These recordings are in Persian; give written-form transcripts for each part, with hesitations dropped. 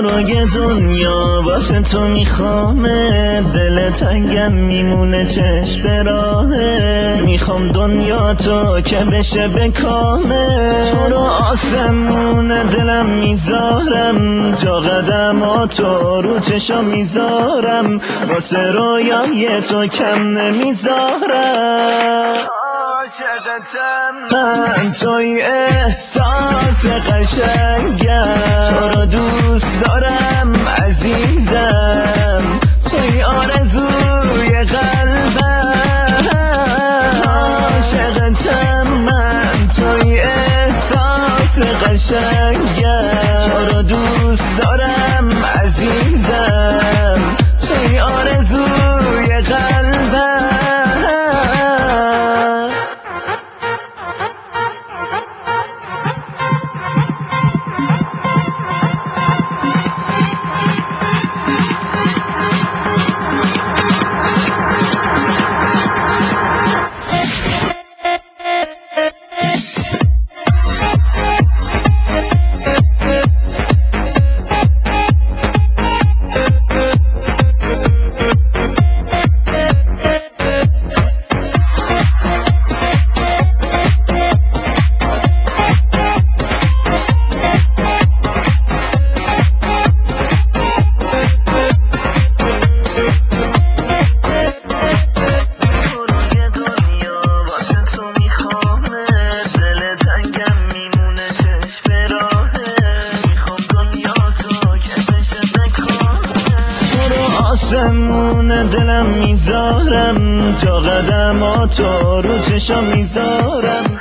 روی دنیا واسه تو میخوامه، دل تنگم میمونه چشم راهه، میخوام دنیا تو که بشه بکامه، تو رو آسمون دلم میذارم، جا قدماتو رو چشم میذارم، واسه رویای تو کم نمیذارم. عاشقتم من، توی احساس قشنگم، تو رو دوست دارم عزیزم، توی آرزوی قلبم. عاشقتم من، توی احساس قشنگم، تو رو دوست دارم عزیزم، توی آرزوی قلبم. آسمون دلم میذارم، جا قدماتو رو چشم میذارم،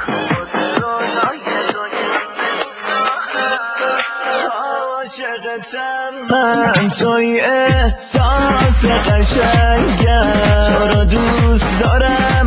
عاشقتم من، توی احساس قشنگم، تو رو دوست دارم